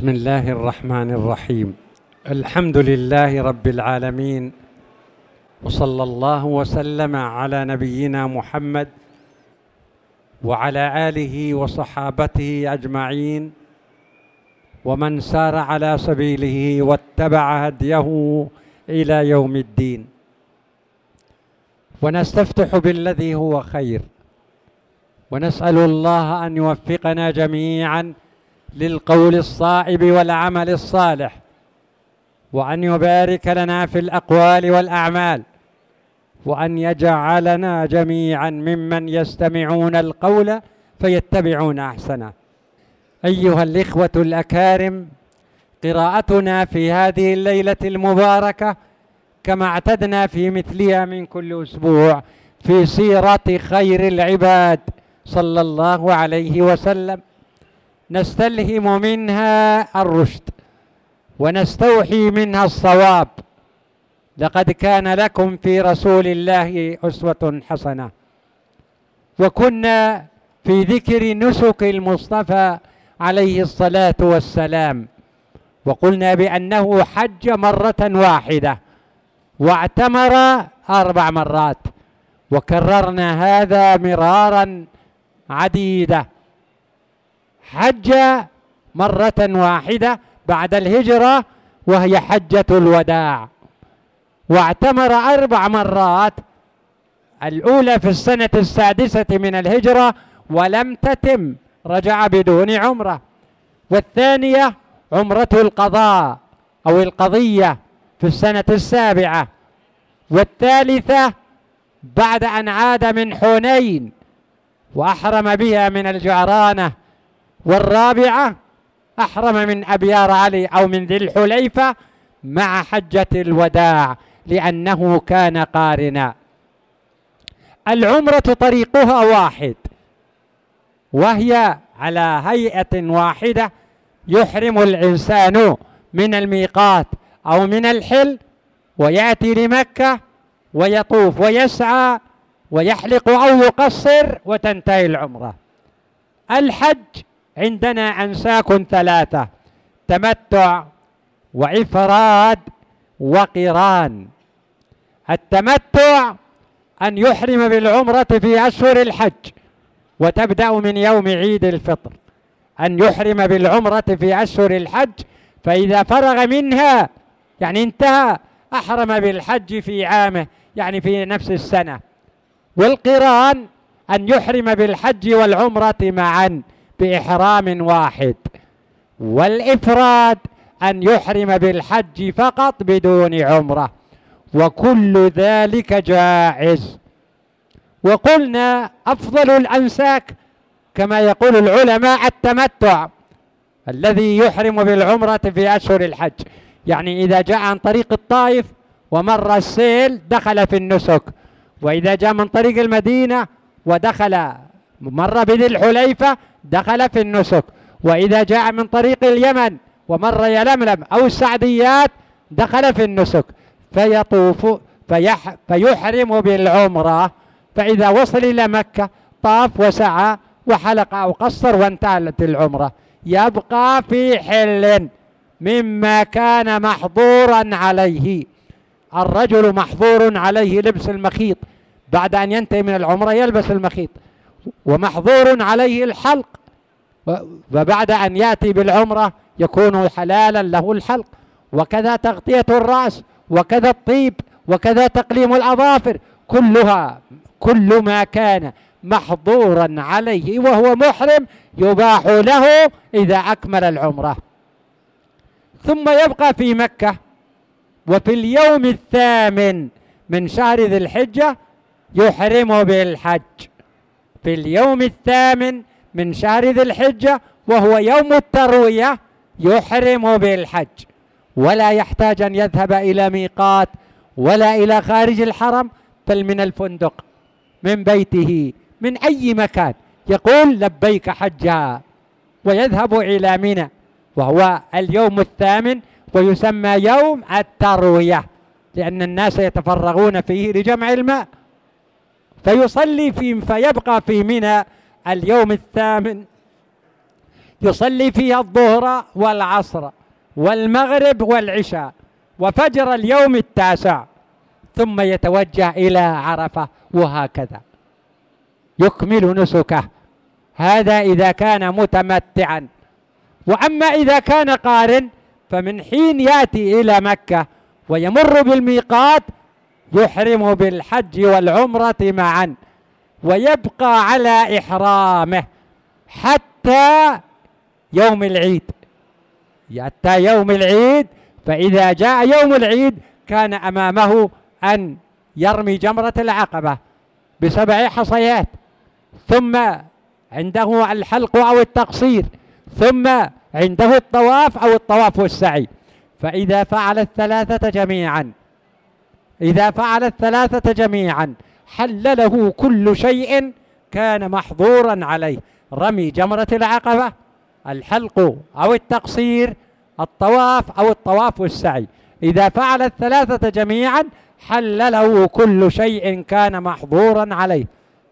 بسم الله الرحمن الرحيم. الحمد لله رب العالمين، وصلى الله وسلم على نبينا محمد وعلى آله وصحابته أجمعين، ومن سار على سبيله واتبع هديه إلى يوم الدين. ونستفتح بالذي هو خير، ونسأل الله أن يوفقنا جميعا للقول الصائب والعمل الصالح، وأن يبارك لنا في الأقوال والأعمال، وأن يجعلنا جميعا ممن يستمعون القول فيتبعون أحسنه. أيها الإخوة الأكارم، قراءتنا في هذه الليلة المباركة كما اعتدنا في مثلها من كل أسبوع في سيرة خير العباد صلى الله عليه وسلم، نستلهم منها الرشد ونستوحي منها الصواب. لقد كان لكم في رسول الله أسوة حسنة. وكنا في ذكر نسك المصطفى عليه الصلاة والسلام، وقلنا بأنه حج مرة واحدة واعتمر 4 مرات، وكررنا هذا مرارا عديدة. حج مرة واحدة بعد الهجرة وهي حجة الوداع، واعتمر 4 مرات، الأولى في السنة 6 من الهجرة ولم تتم، رجع بدون عمرة، والثانية عمرة القضاء أو القضية في السنة 7، والثالثة بعد أن عاد من حنين وأحرم بها من الجعرانة، والرابعة أحرم من أبيار علي أو من ذي الحليفة مع حجة الوداع لأنه كان قارنا. العمرة طريقها واحد، وهي على هيئة واحدة، يحرم الإنسان من الميقات أو من الحل ويأتي لمكة ويطوف ويسعى ويحلق أو يقصر وتنتهي العمرة. الحج عندنا أنساك 3: تمتع وإفراد وقران. التمتع أن يحرم بالعمرة في أشهر الحج، وتبدأ من يوم عيد الفطر، أن يحرم بالعمرة في أشهر الحج، فإذا فرغ منها يعني انتهى أحرم بالحج في عامه، يعني في نفس السنة. والقران أن يحرم بالحج والعمرة معا بإحرام واحد. والإفراد أن يحرم بالحج فقط بدون عمرة، وكل ذلك جائز. وقلنا أفضل الأنساك كما يقول العلماء التمتع الذي يحرم بالعمرة في أشهر الحج، يعني إذا جاء عن طريق الطائف ومر السيل دخل في النسك، وإذا جاء من طريق المدينة ودخل مر بذي الحليفة دخل في النسك، وإذا جاء من طريق اليمن ومر يلملم أو السعديات دخل في النسك، فيطوف فيحرم بالعمرة، فإذا وصل إلى مكة طاف وسعى وحلق أو قصر وانتهت العمرة، يبقى في حل مما كان محظورا عليه. الرجل محظور عليه لبس المخيط، بعد أن ينتهي من العمرة يلبس المخيط، ومحظور عليه الحلق، وبعد أن يأتي بالعمرة يكون حلالا له الحلق، وكذا تغطية الرأس، وكذا الطيب، وكذا تقليم الأظافر، كل ما كان محظورا عليه وهو محرم يباح له إذا أكمل العمرة. ثم يبقى في مكة، وفي اليوم 8 من شهر ذي الحجة يحرم بالحج. في اليوم 8 من شهر ذي الحجة وهو يوم التروية يحرم بالحج، ولا يحتاج أن يذهب إلى ميقات ولا إلى خارج الحرم، بل من الفندق من بيته من أي مكان يقول لبيك حجا ويذهب إلى منى، وهو اليوم 8 ويسمى يوم التروية لأن الناس يتفرغون فيه لجمع الماء، فيصلي فيبقى في منى اليوم 8 يصلي فيها الظهر والعصر والمغرب والعشاء وفجر اليوم التاسع، ثم يتوجه إلى عرفة، وهكذا يكمل نسكه. هذا إذا كان متمتعا. وأما إذا كان قارن فمن حين يأتي إلى مكة ويمر بالميقات يحرم بالحج والعمرة معا، ويبقى على إحرامه حتى يوم العيد، حتى يوم العيد. فإذا جاء يوم العيد كان أمامه أن يرمي جمرة العقبة ب7 حصيات، ثم عنده الحلق أو التقصير، ثم عنده الطواف أو الطواف والسعي. فإذا فعل الثلاثة جميعا، إذا فعل الثلاثة جميعا حل له كل شيء كان محظورا عليه: رمي جمرة العقبة، الحلق أو التقصير، الطواف أو الطواف والسعي. إذا فعل الثلاثة جميعا حل له كل شيء كان محظورا عليه.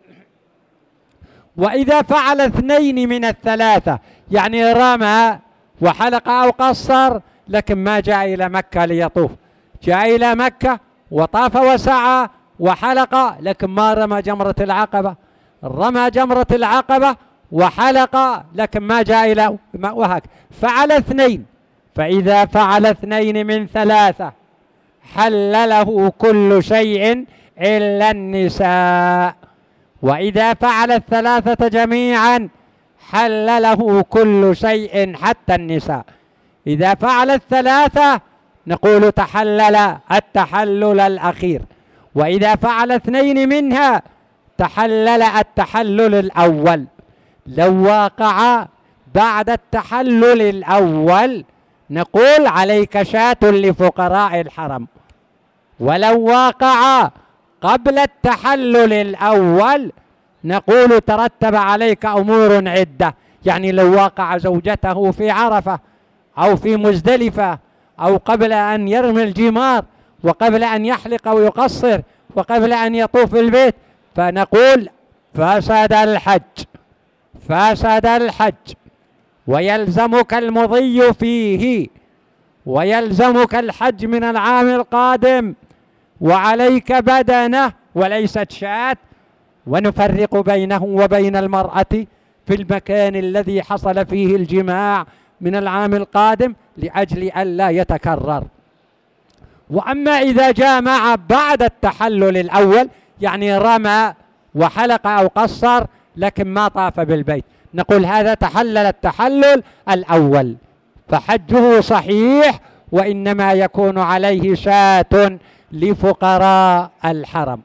وإذا فعل 2 من الثلاثة، يعني رمى وحلق أو قصر لكن ما جاء إلى مكة ليطوف، جاء إلى مكة وطاف وسعى وحلق لكن ما رمى جمرة العقبة، رمى جمرة العقبة وحلق لكن ما جاء إلى وهكذا، فعل 2. فإذا فعل 2 من 3 حل له كل شيء إلا النساء. وإذا فعل الثلاثة جميعا حل له كل شيء حتى النساء. إذا فعل الثلاثة نقول تحلل التحلل الأخير، وإذا فعل 2 منها تحلل التحلل الأول. لو واقع بعد التحلل الأول نقول عليك شاة لفقراء الحرم، ولو واقع قبل التحلل الأول نقول ترتب عليك أمور عدة. يعني لو واقع زوجته في عرفة أو في مزدلفة أو قبل أن يرمي الجمار وقبل أن يحلق أو يقصر وقبل أن يطوف البيت فنقول فسد الحج، فسد الحج، ويلزمك المضي فيه، ويلزمك الحج من العام القادم، وعليك بدنه وليست شاة. ونفرق بينه وبين المرأة في المكان الذي حصل فيه الجماع من العام القادم لأجل ألا يتكرر. وأما إذا جامع بعد التحلل الأول، يعني رمى وحلق أو قصر لكن ما طاف بالبيت، نقول هذا تحلل التحلل الأول فحجه صحيح، وإنما يكون عليه شاة لفقراء الحرم.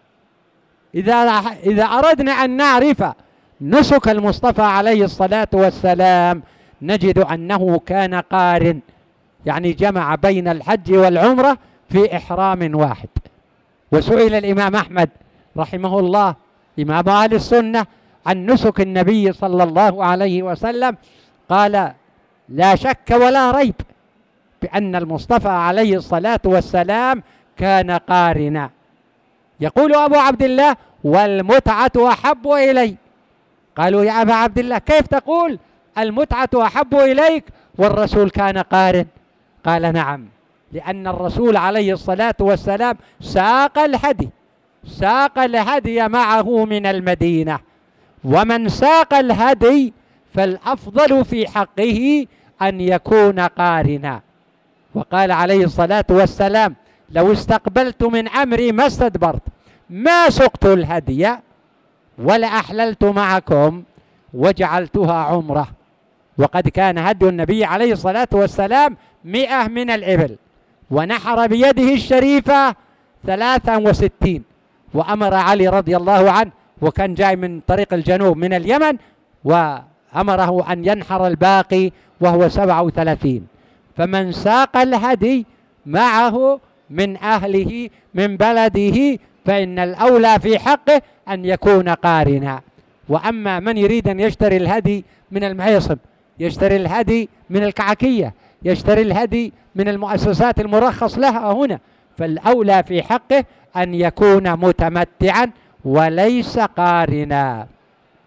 إذا أردنا أن نعرف نسك المصطفى عليه الصلاة والسلام نجد أنه كان قارن، يعني جمع بين الحج والعمرة في إحرام واحد. وسئل الإمام أحمد رحمه الله إمام أهل السنة عن نسك النبي صلى الله عليه وسلم، قال: لا شك ولا ريب بأن المصطفى عليه الصلاة والسلام كان قارنا. يقول أبو عبد الله: والمتعة أحب إلي. قالوا: يا أبا عبد الله كيف تقول المتعة أحب إليك والرسول كان قارن؟ قال: نعم، لأن الرسول عليه الصلاة والسلام ساق الهدي، ساق الهدي معه من المدينة، ومن ساق الهدي فالأفضل في حقه أن يكون قارنا. وقال عليه الصلاة والسلام: لو استقبلت من أمري ما استدبرت ما سقت الهدي ولا أحللت معكم وجعلتها عمرة. وقد كان هدي النبي عليه الصلاة والسلام 100 من الإبل، ونحر بيده الشريفة 63، وأمر علي رضي الله عنه، وكان جاي من طريق الجنوب من اليمن، وأمره أن ينحر الباقي وهو 37. فمن ساق الهدي معه من أهله من بلده فإن الأولى في حقه أن يكون قارنا. وأما من يريد أن يشتري الهدي من المعيصم، يشتري الهدي من الكعكية، يشتري الهدي من المؤسسات المرخص لها هنا، فالأولى في حقه أن يكون متمتعا وليس قارنا.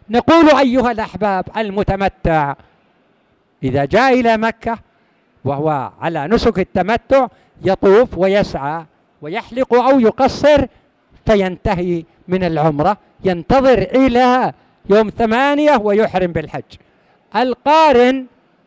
نقول أيها الأحباب المتمتع إذا جاء إلى مكة وهو على نسك التمتع يطوف ويسعى ويحلق أو يقصر فينتهي من العمرة، ينتظر إلى يوم 8 ويحرم بالحج. القارن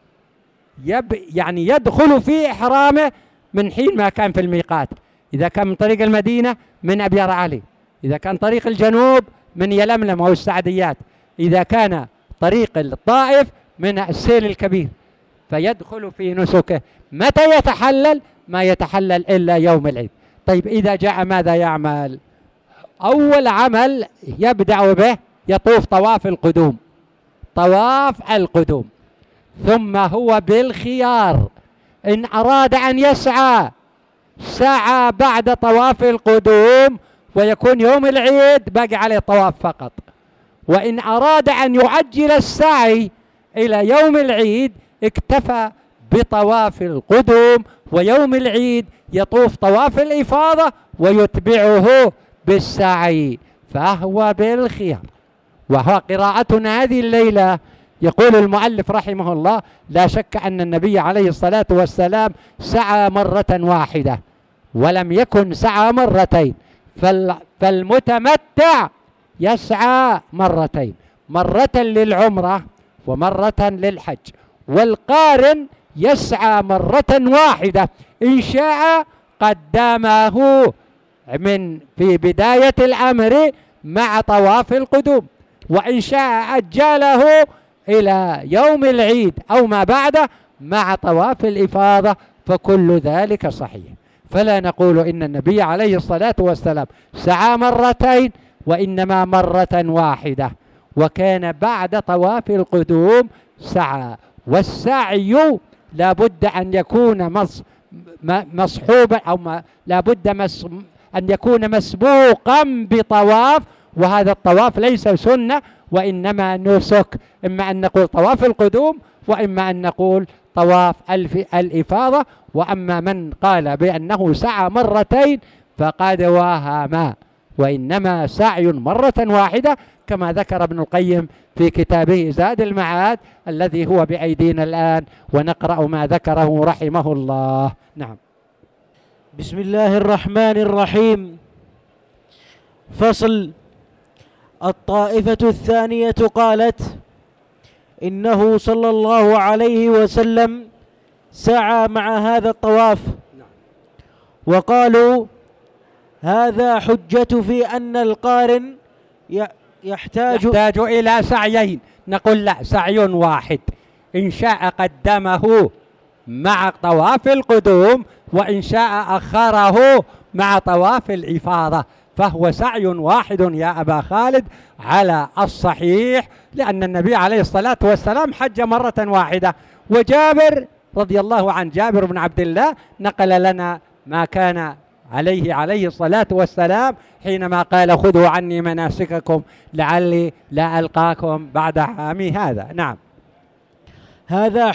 يعني يدخل في إحرامه من حين ما كان في الميقات، إذا كان من طريق المدينة من أبيار علي، إذا كان طريق الجنوب من يلملم أو السعديات، إذا كان طريق الطائف من السيل الكبير، فيدخل في نسكه. متى يتحلل؟ ما يتحلل إلا يوم العيد. طيب إذا جاء ماذا يعمل؟ أول عمل يبدأ به يطوف طواف القدوم، طواف القدوم، ثم هو بالخيار إن أراد أن يسعى سعى بعد طواف القدوم ويكون يوم العيد باقي عليه طواف فقط، وإن أراد أن يعجل السعي إلى يوم العيد اكتفى بطواف القدوم، ويوم العيد يطوف طواف الإفاضة ويتبعه بالسعي، فهو بالخيار. وهو قراءتنا هذه الليلة يقول المؤلف رحمه الله: لا شك أن النبي عليه الصلاة والسلام سعى مرة واحدة ولم يكن سعى مرتين، فالمتمتع يسعى مرتين، مرة للعمرة ومرة للحج، والقارن يسعى مرة واحدة، إن شاء قدمه في بداية الأمر مع طواف القدوم، وإن شاء أجله إلى يوم العيد أو ما بعده مع طواف الإفاضة، فكل ذلك صحيح. فلا نقول إن النبي عليه الصلاة والسلام سعى مرتين، وإنما مرة واحدة، وكان بعد طواف القدوم سعى. والسعي لا بد أن يكون مصحوبا أو لا بد أن يكون مسبوقا بطواف، وهذا الطواف ليس سنة وإنما نسك، إما أن نقول طواف القدوم وإما أن نقول طواف الإفاضة. وأما من قال بأنه سعى مرتين فقد وهم، وإنما سعي مرة واحدة كما ذكر ابن القيم في كتابه زاد المعاد الذي هو بأيدينا الآن، ونقرأ ما ذكره رحمه الله. نعم. بسم الله الرحمن الرحيم. فصل. الطائفة الثانية قالت: إنه صلى الله عليه وسلم سعى مع هذا الطواف، وقالوا هذا حجة في أن القارن يحتاج إلى سعيين. نقول لا، سعي واحد، إن شاء قدمه مع طواف القدوم وإن شاء أخره مع طواف الإفاضة، فهو سعي واحد يا أبا خالد على الصحيح، لأن النبي عليه الصلاة والسلام حج مرة واحدة. وجابر رضي الله عن جابر بن عبد الله نقل لنا ما كان عليه الصلاة والسلام حينما قال: خذوا عني مناسككم لعلي لا ألقاكم بعد عامي هذا. نعم. هذا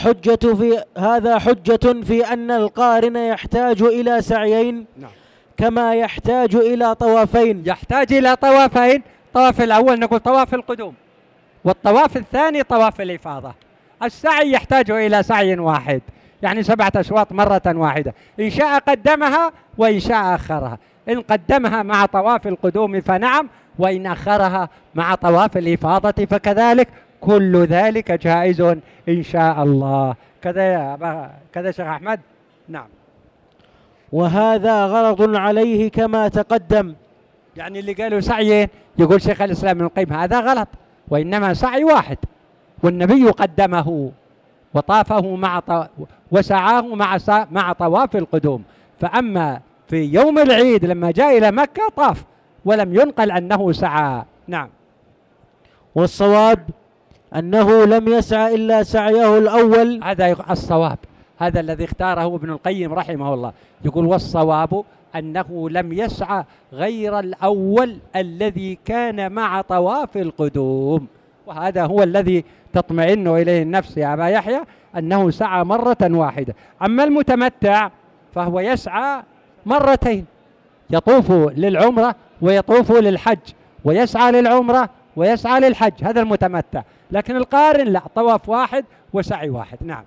حجة في أن القارن يحتاج إلى سعيين، نعم، كما يحتاج إلى طوافين. يحتاج إلى طوافين. طواف الأول نقول طواف القدوم، والطواف الثاني طواف الإفاضة. السعي يحتاج إلى سعي واحد، يعني 7 أشواط مرة واحدة، إن شاء قدمها وإن شاء أخرها. إن قدمها مع طواف القدوم فنعم، وإن أخرها مع طواف الإفاضة فكذلك، كل ذلك جائز إن شاء الله. كذا شيخ أحمد. نعم. وهذا غلط عليه كما تقدم. يعني اللي قالوا سعيين يقول شيخ الإسلام ابن القيم هذا غلط، وإنما سعي واحد، والنبي قدمه وطافه وسعاه مع طواف القدوم. فأما في يوم العيد لما جاء إلى مكة طاف ولم ينقل أنه سعى. نعم. والصواب أنه لم يسعى إلا سعيه الأول. هذا الصواب، هذا الذي اختاره ابن القيم رحمه الله. يقول: والصواب أنه لم يسعى غير الأول الذي كان مع طواف القدوم، وهذا هو الذي تطمئن إليه النفس يا أبا يحيى، أنه سعى مرة واحدة. أما المتمتع فهو يسعى مرتين، يطوف للعمرة ويطوف للحج، ويسعى للعمرة ويسعى للحج، هذا المتمتع. لكن القارن لا، طواف واحد وسعي واحد. نعم.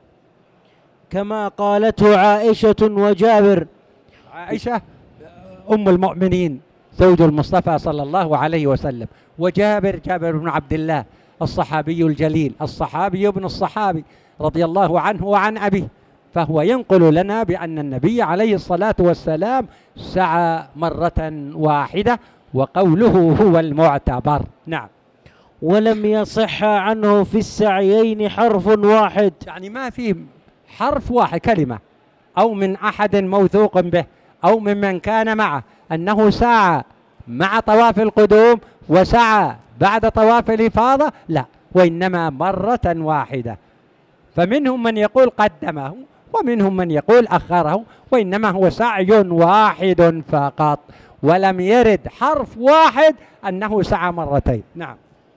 كما قالته عائشة وجابر. عائشة أم المؤمنين زوج المصطفى صلى الله عليه وسلم، وجابر بن عبد الله الصحابي الجليل، الصحابي ابن الصحابي رضي الله عنه وعن أبيه، فهو ينقل لنا بأن النبي عليه الصلاة والسلام سعى مرة واحدة، وقوله هو المعتبر. نعم. ولم يصح عنه في السعيين حرف واحد، يعني ما في حرف واحد، كلمة أو من أحد موثوق به أو ممن كان معه أنه سعى مع طواف القدوم وسعى بعد طواف الإفاضة، لا، وإنما مرة واحدة. فمنهم من يقول قدمه ومنهم من يقول أخره، وإنما هو سعي واحد فقط، ولم يرد حرف واحد أنه سعى مرتين. نعم.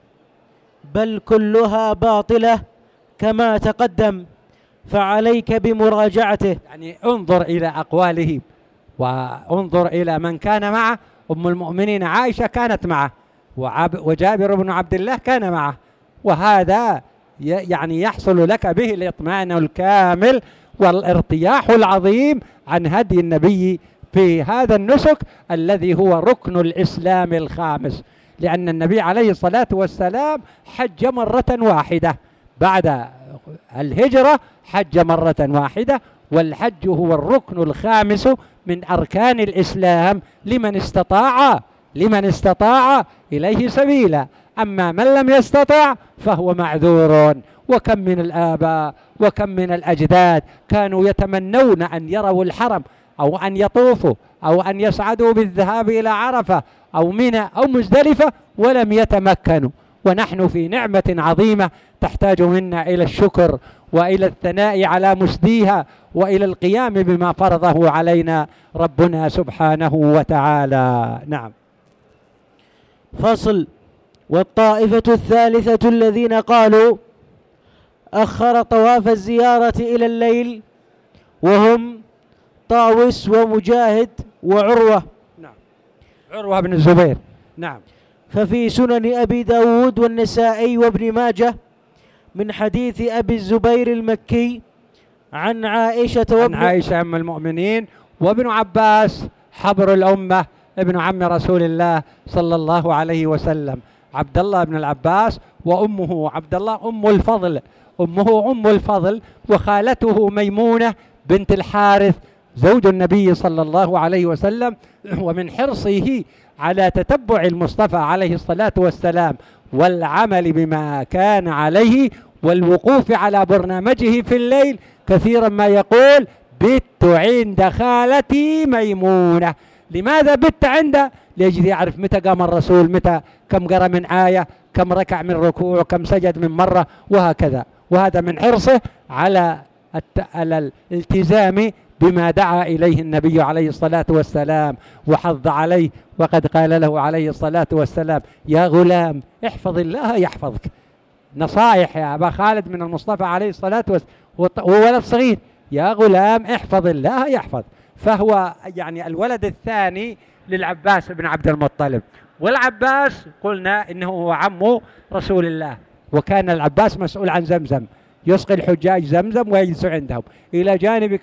بل كلها باطلة كما تقدم، فعليك بمراجعته. يعني انظر إلى أقوالهم وانظر إلى من كان معه. أم المؤمنين عائشة كانت معه، وجابر بن عبد الله كان معه، وهذا يعني يحصل لك به الإطمئنان الكامل والارتياح العظيم عن هدي النبي في هذا النسك الذي هو ركن الإسلام الخامس، لأن النبي عليه الصلاة والسلام حج مرة واحدة بعد الهجرة، حج مرة واحدة، والحج هو الركن الخامس من أركان الإسلام لمن استطاع إليه سبيلا. أما من لم يستطع فهو معذور. وكم من الآباء وكم من الأجداد كانوا يتمنون أن يروا الحرم أو أن يطوفوا أو أن يسعدوا بالذهاب إلى عرفة أو منى أو مزدلفة ولم يتمكنوا، ونحن في نعمة عظيمة تحتاج منا إلى الشكر وإلى الثناء على مسديها وإلى القيام بما فرضه علينا ربنا سبحانه وتعالى. نعم. فصل. والطائفة الثالثة الذين قالوا أخر طواف الزيارة إلى الليل، وهم طاوس ومجاهد وعروة. نعم. عروة بن الزبير. نعم. ففي سنن أبي داود والنسائي وابن ماجه من حديث أبي الزبير المكي عن عائشة أم المؤمنين، وابن عباس حبر الأمة ابن عم رسول الله صلى الله عليه وسلم، عبد الله بن العباس، وأمه عبد الله أم الفضل، وخالته ميمونة بنت الحارث زوج النبي صلى الله عليه وسلم. ومن حرصه على تتبع المصطفى عليه الصلاة والسلام والعمل بما كان عليه والوقوف على برنامجه في الليل، كثيرا ما يقول بت عند خالتي ميمونة. لماذا بت عنده؟ ليجري يعرف متى قام الرسول، متى كم قرأ من آية، كم ركع من ركوع، كم سجد من مرة، وهكذا. وهذا من حرصه على الالتزام بما دعا إليه النبي عليه الصلاة والسلام وحض عليه. وقد قال له عليه الصلاة والسلام: يا غلام احفظ الله يحفظك. نصائح يا أبا خالد من المصطفى عليه الصلاة والسلام، وولد صغير: يا غلام احفظ الله يحفظ. فهو يعني الولد الثاني للعباس بن عبد المطلب، والعباس قلنا إنه هو عم رسول الله، وكان العباس مسؤول عن زمزم، يسقي الحجاج زمزم ويجلس عندهم، إلى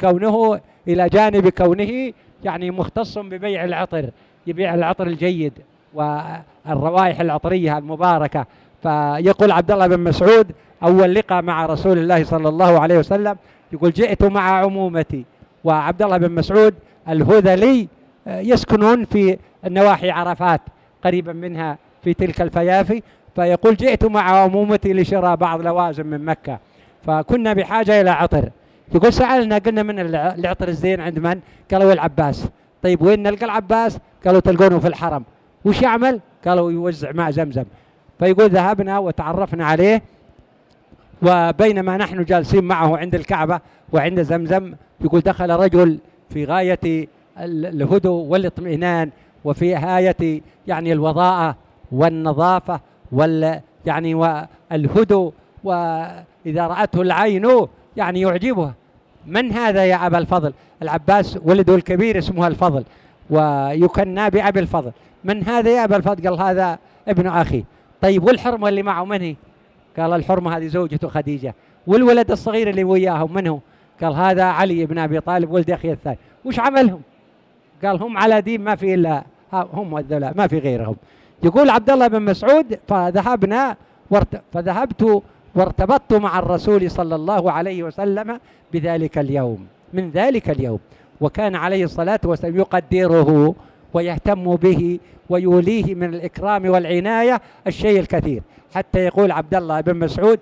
جانب كونه يعني مختص ببيع العطر، يبيع العطر الجيد والروائح العطرية المباركة. فيقول عبد الله بن مسعود أول لقاء مع رسول الله صلى الله عليه وسلم يقول: جئت مع عمومتي. وعبد الله بن مسعود الهذلي يسكنون في النواحي عرفات قريبا منها في تلك الفيافي، فيقول: جئت مع عمومتي لشراء بعض لوازم من مكة، فكنا بحاجة إلى عطر. يقول: سألنا قلنا: من العطر الزين عند من؟ قالوا: العباس. طيب وين نلقى العباس؟ قالوا: تلقونه في الحرم. وش يعمل؟ قالوا: يوزع ماء زمزم. فيقول: ذهبنا وتعرفنا عليه، وبينما نحن جالسين معه عند الكعبة وعند زمزم، يقول: دخل رجل في غاية الهدوء والاطمئنان وفي غاية يعني الوضاءة والنظافة يعني والهدوء، وإذا رأته العين يعني يعجبها. من هذا يا أبا الفضل؟ العباس ولده الكبير اسمه الفضل ويكنى بأبي الفضل. من هذا يا أبا الفضل؟ قال: هذا ابن أخي. طيب والحرمة اللي معه من هي؟ قال الحرمة هذه زوجته خديجة. والولد الصغير اللي وياهم من هو؟ قال هذا علي بن أبي طالب ولد أخي الثاني. وش عملهم؟ قال هم على دين ما في إلا هم والذولاء ما في غيرهم. يقول عبد الله بن مسعود فذهبت وارتبطت مع الرسول صلى الله عليه وسلم بذلك اليوم من ذلك اليوم، وكان عليه الصلاة والسلام يقدره ويهتم به ويوليه من الإكرام والعناية الشيء الكثير، حتى يقول عبد الله بن مسعود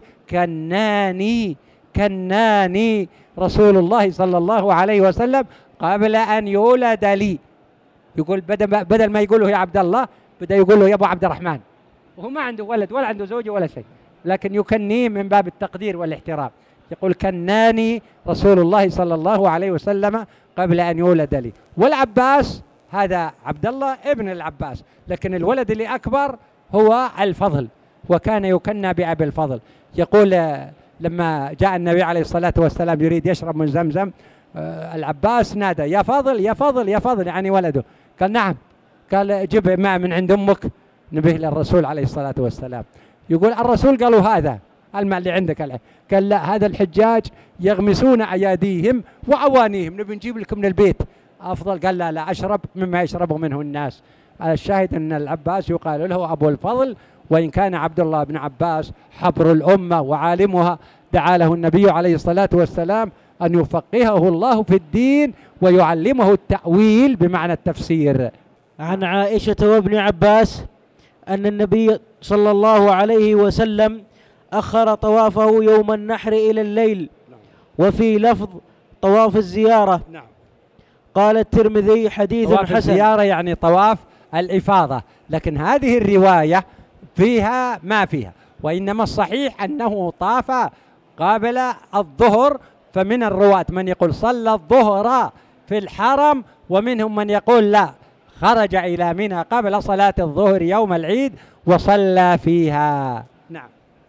كناني رسول الله صلى الله عليه وسلم قبل أن يولد لي. يقول بدل ما يقول له يا عبد الله بدأ يقول له يا أبو عبد الرحمن، وهو ما عنده ولد ولا عنده زوجة ولا شيء، لكن يكنيه من باب التقدير والاحترام. يقول كناني رسول الله صلى الله عليه وسلم قبل أن يولد لي. والعباس هذا عبد الله ابن العباس، لكن الولد اللي أكبر هو الفضل، وكان يكنى بأبي الفضل. يقول لما جاء النبي عليه الصلاة والسلام يريد يشرب من زمزم، العباس نادى يا فضل يا فضل يا فضل، يعني ولده. قال نعم. قال جيب ماء من عند أمك نبيه للرسول عليه الصلاة والسلام. يقول الرسول قالوا هذا الماء اللي عندك الآن. قال لا، هذا الحجاج يغمسون أياديهم وأوانيهم، نبي نجيب لكم من البيت أفضل. قال لا أشرب مما يشربه منه الناس. الشاهد أن العباس يقال له أبو الفضل، وإن كان عبد الله بن عباس حبر الأمة وعالمها، دعا له النبي عليه الصلاة والسلام أن يفقهه الله في الدين ويعلمه التأويل بمعنى التفسير. عن عائشة وابن عباس أن النبي صلى الله عليه وسلم أخر طوافه يوم النحر إلى الليل، وفي لفظ طواف الزيارة. قال الترمذي حديث حسن. طواف الزيارة يعني طواف الإفاضة، لكن هذه الرواية فيها ما فيها، وإنما الصحيح أنه طاف قبل الظهر. فمن الرواة من يقول صلى الظهر في الحرم، ومنهم من يقول لا، خرج إلى منى قبل صلاة الظهر يوم العيد وصلى فيها. نعم.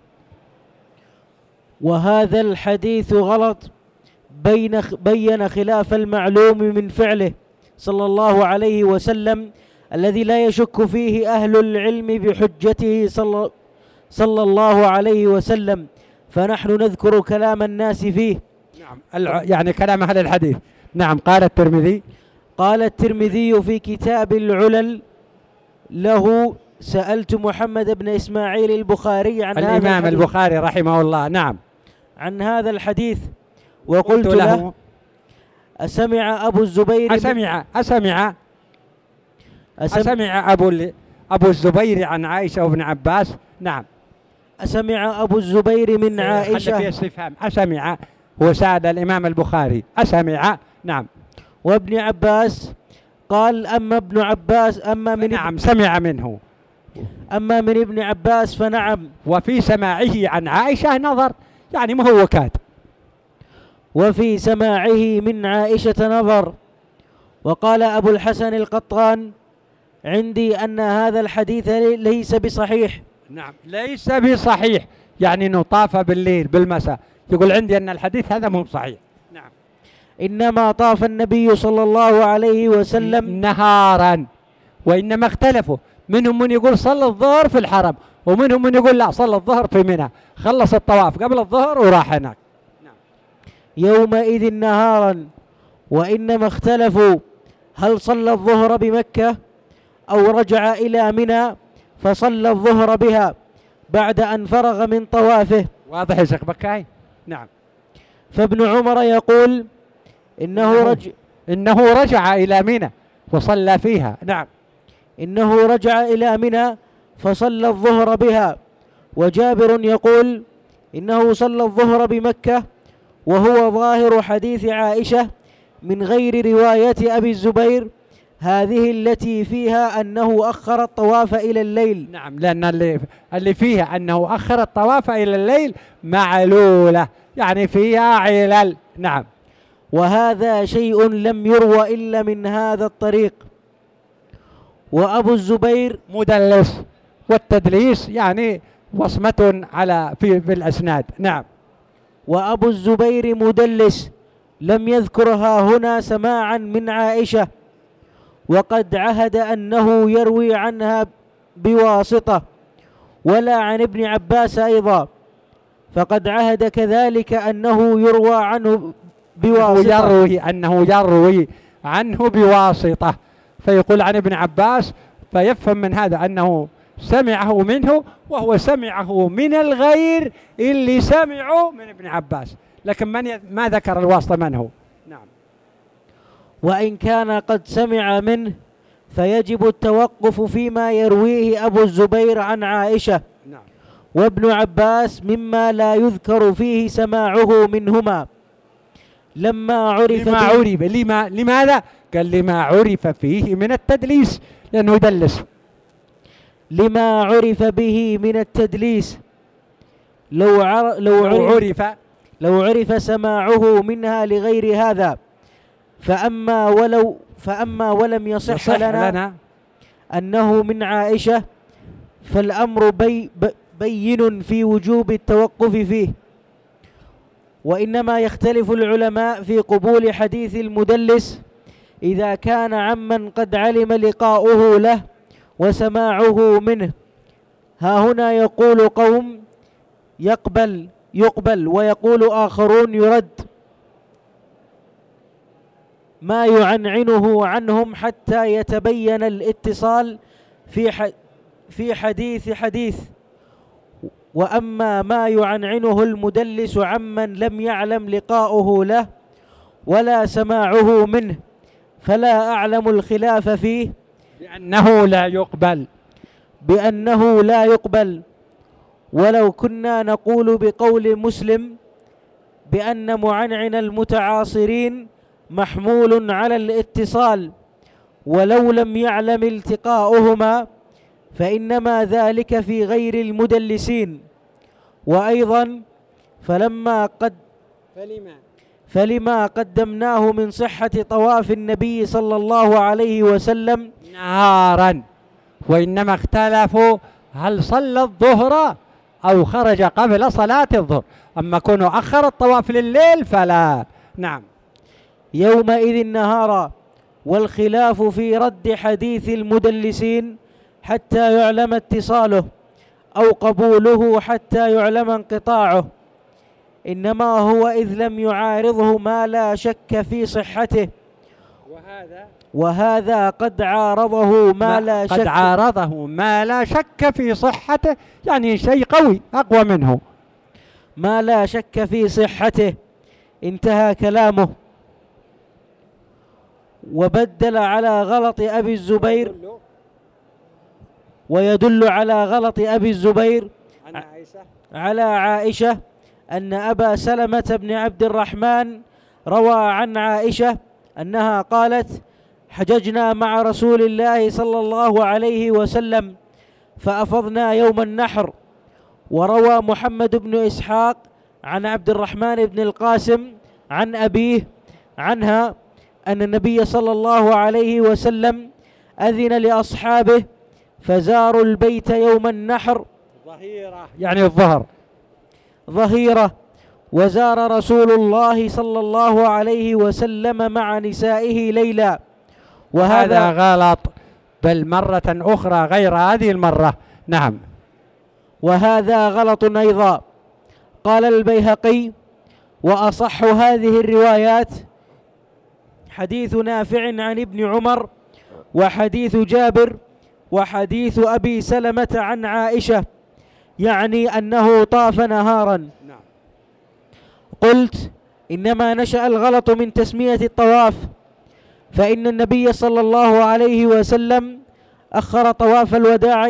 وهذا الحديث غلط، بين خلاف المعلوم من فعله صلى الله عليه وسلم الذي لا يشك فيه أهل العلم بحجته صلى الله عليه وسلم، فنحن نذكر كلام الناس فيه. نعم، يعني كلام أهل الحديث. نعم. قال الترمذي في كتاب العلل له سألت محمد بن إسماعيل البخاري عن هذا الإمام البخاري رحمه الله. نعم. عن هذا الحديز وقلت له أسمع أبو الزبير أسمع أبو الزبير عن عائشة وابن عباس. نعم. أسمع أبو الزبير من عائشة. في استفهام أسمع، هو سأل الإمام البخاري أسمع. نعم. وابن عباس قال أما ابن عباس نعم سمع منه. أما من ابن عباس فنعم. وفي سماعه عن عائشة نظر، يعني ما هو كاد. وفي سماعه من عائشة نظر. وقال أبو الحسن القطان عندي أن هذا الحديث ليس بصحيح. نعم ليس بصحيح، يعني نطاف بالليل بالمساء. يقول عندي أن الحديث هذا مو صحيح. نعم. إنما طاف النبي صلى الله عليه وسلم نهارا، وإنما اختلفوا، منهم من يقول صلى الظهر في الحرم، ومنهم من يقول لا صلى الظهر في منى، خلص الطواف قبل الظهر وراح هناك. نعم. يومئذ نهارا، وإنما اختلفوا هل صلى الظهر بمكة أو رجع إلى منى فصلى الظهر بها بعد أن فرغ من طوافه. واضح يا شيخ بكاي. نعم. فابن عمر يقول إنه رجع إلى منى وصلى فيها. نعم. إنه رجع إلى منى فصلى الظهر بها. وجابر يقول إنه صلى الظهر بمكة، وهو ظاهر حديث عائشة من غير رواية أبي الزبير هذه التي فيها أنه أخر الطواف إلى الليل. نعم، لأن اللي فيها أنه أخر الطواف إلى الليل معلولة، يعني فيها علل. نعم. وهذا شيء لم يروى إلا من هذا الطريق. وأبو الزبير مدلس، والتدليس يعني وصمة على في الأسناد. نعم. وأبو الزبير مدلس لم يذكرها هنا سماعا من عائشة، وقد عهد أنه يروي عنها بواسطة، ولا عن ابن عباس أيضا، فقد عهد كذلك أنه يروى عنه بواسطة، أنه يروي عنه بواسطة، فيقول عن ابن عباس، فيفهم من هذا أنه سمعه منه، وهو سمعه من الغير اللي سمعوا من ابن عباس، لكن ما ذكر الواسطة من هو. نعم. وإن كان قد سمع منه فيجب التوقف فيما يرويه أبو الزبير عن عائشة. نعم. وابن عباس مما لا يذكر فيه سماعه منهما لماذا؟ قال لما عرف فيه من التدليس، لأنه يدلس. لما عرف به من التدليس، لو عرف سماعه منها لغير هذا، فأما ولم يصح لنا أنه من عائشة، فالأمر بين في وجوب التوقف فيه. وإنما يختلف العلماء في قبول حديث المدلس إذا كان عمن قد علم لقاؤه له وسماعه منه. ها هنا يقول قوم يقبل ويقول آخرون يرد ما يعنعنه عنهم حتى يتبين الاتصال في حديث. وأما ما يعنعنه المدلس عمن لم يعلم لقاؤه له ولا سماعه منه فلا أعلم الخلاف فيه بأنه لا يقبل. ولو كنا نقول بقول مسلم بأن معنعن المتعاصرين محمول على الاتصال ولو لم يعلم التقاؤهما، فإنما ذلك في غير المدلسين. وأيضا فلما قدمناه من صحة طواف النبي صلى الله عليه وسلم نهارا، وإنما اختلفوا هل صلى الظهر أو خرج قبل صلاة الظهر، أما كونه أخر الطواف لليل فلا. نعم. يومئذ نهارا، والخلاف في رد حديث المدلسين حتى يعلم اتصاله أو قبوله حتى يعلم انقطاعه، إنما هو إذ لم يعارضه ما لا شك في صحته، وهذا قد عارضه ما لا شك في صحته، يعني شيء قوي أقوى منه، ما لا شك في صحته. انتهى كلامه. وبدل على غلط أبي الزبير، ويدل على غلط أبي الزبير على عائشة أن أبا سلمة بن عبد الرحمن روى عن عائشة أنها قالت: حججنا مع رسول الله صلى الله عليه وسلم فأفضنا يوم النحر. وروى محمد بن إسحاق عن عبد الرحمن بن القاسم عن أبيه عنها أن النبي صلى الله عليه وسلم أذن لأصحابه فزاروا البيت يوم النحر، ظهيرة يعني الظهر، ظهيرة، وزار رسول الله صلى الله عليه وسلم مع نسائه ليلا. وهذا غلط، بل مرة أخرى غير هذه المرة. نعم. وهذا غلط أيضا. قال البيهقي: وأصح هذه الروايات حديث نافع عن ابن عمر، وحديث جابر، وحديث أبي سلمة عن عائشة، يعني أنه طاف نهارا. قلت: إنما نشأ الغلط من تسمية الطواف، فإن النبي صلى الله عليه وسلم أخر طواف الوداع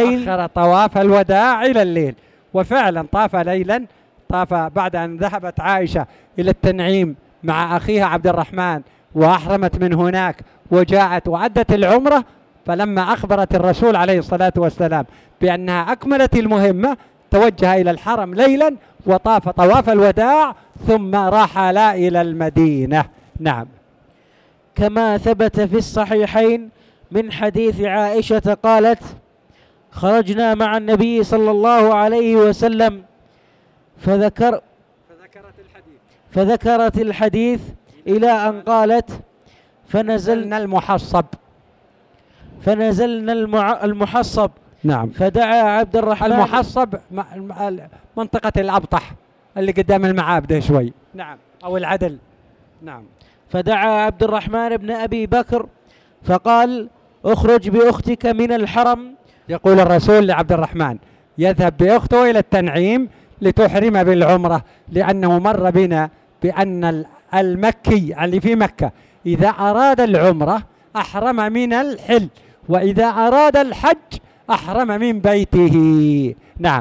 إلى الليل، وفعلا طاف ليلا، طاف بعد أن ذهبت عائشة إلى التنعيم مع أخيها عبد الرحمن وأحرمت من هناك وجاءت وعدت العمرة، فلما أخبرت الرسول عليه الصلاة والسلام بأنها أكملت المهمة توجه إلى الحرم ليلا وطاف طواف الوداع ثم رحل إلى المدينة. نعم. كما ثبت في الصحيحين من حديث عائشة قالت: خرجنا مع النبي صلى الله عليه وسلم فذكرت الحديث إلى أن قالت: فنزلنا المحصب، نعم. فدعا عبد الرحمن. المحصب منطقة الأبطح اللي قدام المعابد شوي. نعم. أو العدل. نعم. فدعا عبد الرحمن بن أبي بكر فقال: اخرج بأختك من الحرم. يقول الرسول لعبد الرحمن يذهب بأخته إلى التنعيم لتحرم بالعمرة، لأنه مر بنا بأن المكي اللي في مكة إذا أراد العمرة أحرم من الحل، وإذا أراد الحج أحرم من بيته. نعم.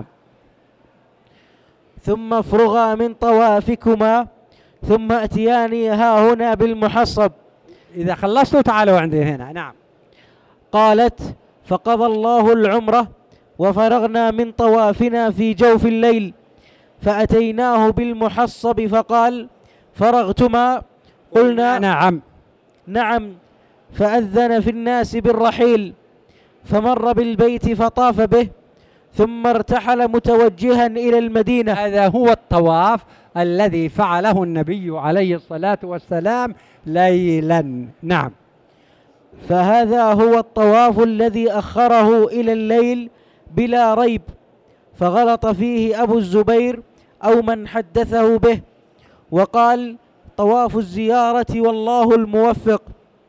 ثم افرغا من طوافكما ثم أتياني ها هنا بالمحصب. إذا خلصتوا تعالوا عندي هنا. نعم. قالت: فقضى الله العمرة وفرغنا من طوافنا في جوف الليل، فأتيناه بالمحصب فقال: فرغتما؟ قلنا: نعم. نعم. فأذن في الناس بالرحيل، فمر بالبيت فطاف به، ثم ارتحل متوجها إلى المدينة. هذا هو الطواف الذي فعله النبي عليه الصلاة والسلام ليلا. نعم. فهذا هو الطواف الذي أخره إلى الليل بلا ريب، فغلط فيه أبو الزبير أو من حدثه به، وقال: طواف الزيارة والله الموفق.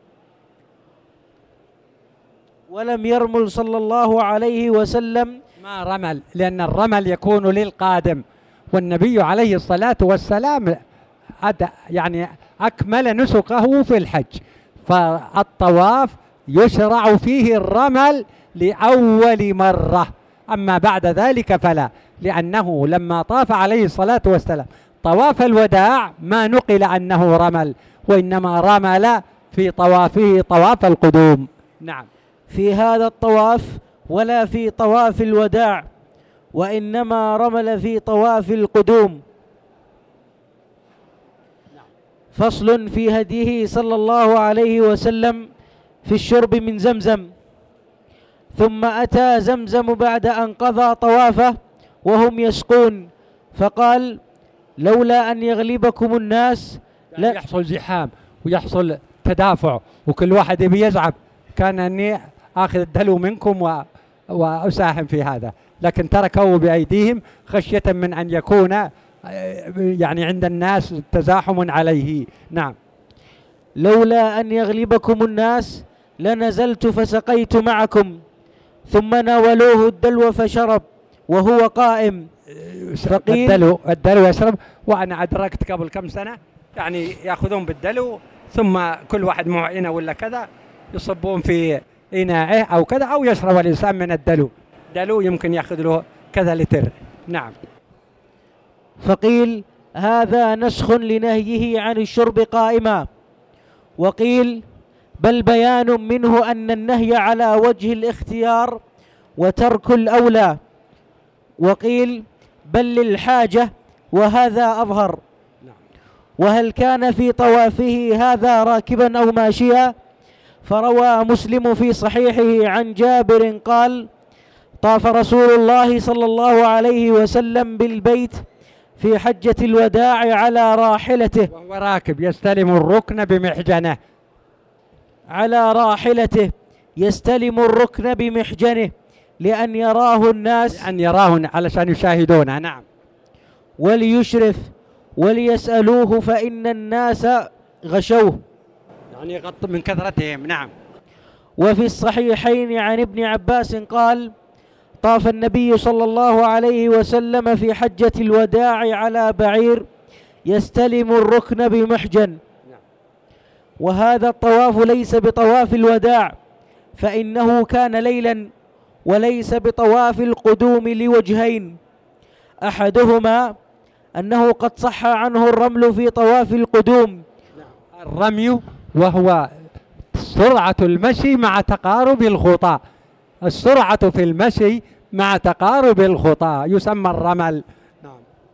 ولم يرمل صلى الله عليه وسلم. ما رمل، لأن الرمل يكون للقادم، والنبي عليه الصلاة والسلام يعني أكمل نسكه في الحج، فالطواف يشرع فيه الرمل لأول مرة، أما بعد ذلك فلا، لأنه لما طاف عليه الصلاة والسلام طواف الوداع ما نقل أنه رمل، وإنما رمل في طوافه طواف القدوم. نعم. في هذا الطواف ولا في طواف الوداع، وإنما رمل في طواف القدوم. فصل في هديه صلى الله عليه وسلم في الشرب من زمزم. ثم أتى زمزم بعد أن قضى طوافه وهم يسقون، فقال: لولا أن يغلبكم الناس لا يحصل زحام ويحصل تدافع وكل واحد يبي يزعب، كان أني آخذ الدلو منكم وأساهم في هذا، لكن تركوا بأيديهم خشية من أن يكون يعني عند الناس تزاحم عليه. نعم. لولا أن يغلبكم الناس لنزلت فسقيت معكم. ثم ناولوه الدلو فشرب وهو قائم. الدلو يشرب، وأنا أدركت قبل كم سنة يعني يأخذون بالدلو ثم كل واحد معه إناء ولا كذا يصبون في إناءه أو كذا، أو يشرب الإنسان من الدلو. دلو يمكن يأخذ له كذا لتر. نعم. فقيل: هذا نسخ لنهيه عن الشرب قائما. وقيل: بل بيان منه أن النهي على وجه الاختيار وترك الأولى. وقيل: بل للحاجة، وهذا أظهر. وهل كان في طوافه هذا راكبا أو ماشيا؟ فروى مسلم في صحيحه عن جابر قال: طاف رسول الله صلى الله عليه وسلم بالبيت في حجة الوداع على راحلته، وهو راكب يستلم الركن بمحجنه، على راحلته يستلم الركن بمحجنه لأن يراه الناس، لأن يراه علشان يشاهدونه. نعم. وليشرف وليسألوه فإن الناس غشوه، يعني يغطي من كثرتهم. نعم. وفي الصحيحين عن ابن عباس قال: طاف النبي صلى الله عليه وسلم في حجة الوداع على بعير يستلم الركن بمحجن. وهذا الطواف ليس بطواف الوداع، فإنه كان ليلا، وليس بطواف القدوم لوجهين: أحدهما أنه قد صح عنه الرمل في طواف القدوم. الرمي وهو سرعة المشي مع تقارب الخطى، السرعة في المشي مع تقارب الخطى يسمى الرمل. نعم.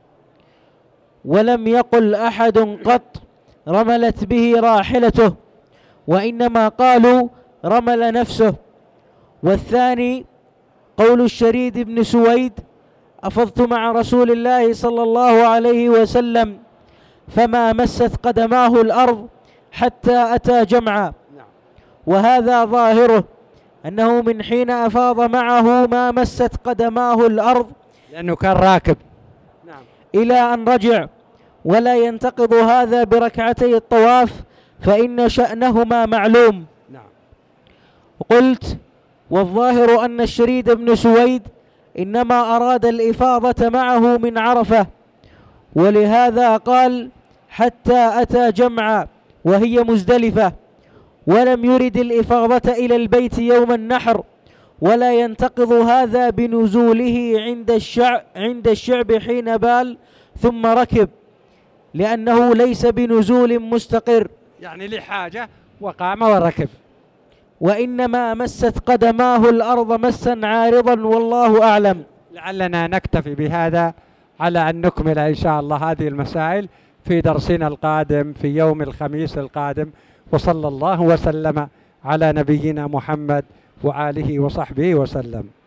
ولم يقل أحد قط رملت به راحلته، وإنما قالوا رمل نفسه. والثاني قول الشريد بن سويد: أفضت مع رسول الله صلى الله عليه وسلم فما مست قدماه الأرض حتى أتى جمعا. وهذا ظاهره أنه من حين أفاض معه ما مست قدماه الأرض لأنه كان راكب. نعم. إلى أن رجع، ولا ينتقض هذا بركعتي الطواف فإن شأنهما معلوم. نعم. قلت: والظاهر أن الشريد بن سويد إنما أراد الإفاضة معه من عرفة، ولهذا قال: حتى أتى جمعة وهي مزدلفة، ولم يرد الإفاضة إلى البيت يوم النحر، ولا ينتقض هذا بنزوله عند الشعب حين بال ثم ركب، لأنه ليس بنزول مستقر، يعني لحاجة وقام وركب، وإنما مست قدماه الأرض مسا عارضا، والله أعلم. لعلنا نكتفي بهذا على أن نكمل إن شاء الله هذه المسائل في درسنا القادم في يوم الخميس القادم. وصلى الله وسلم على نبينا محمد وآله وصحبه وسلم.